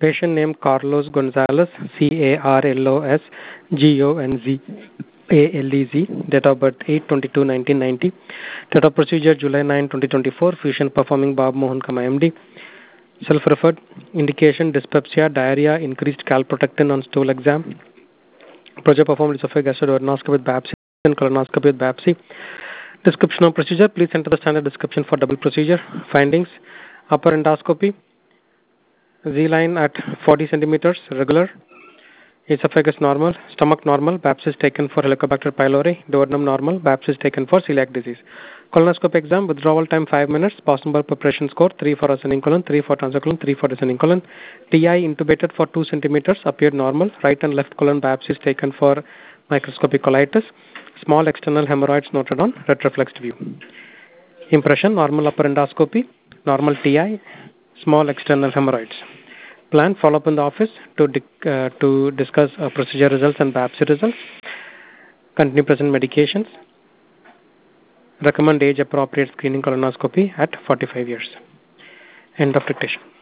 Patient name Carlos Gonzalez, Carlosgonzalez. Date of birth 8/22/1990. Date of procedure July 9, 2024. Fusion performing Bob Mohan Kama MD. Self-referred. Indication dyspepsia, diarrhea, increased calprotectin on stool exam. Project performed esophageal gastroscopy with biopsy and colonoscopy with biopsy. Description of procedure. Please enter the standard description for double procedure. Findings. Upper endoscopy. Z-line at 40 centimeters, regular. Esophagus normal. Stomach normal. Biopsy taken for Helicobacter pylori. Duodenum normal. Biopsy taken for celiac disease. Colonoscope exam. Withdrawal time 5 minutes. Possible preparation score 3 for ascending colon, 3 for transcolon, 3 for descending colon. TI intubated for 2 centimeters. Appeared normal. Right and left colon biopsies taken for microscopic colitis. Small external hemorrhoids noted on retroflexed view. Impression. Normal upper endoscopy. Normal TI. Small external hemorrhoids. Plan follow-up in the office to discuss procedure results and biopsy results. Continue present medications. Recommend age-appropriate screening colonoscopy at 45 years. End of dictation.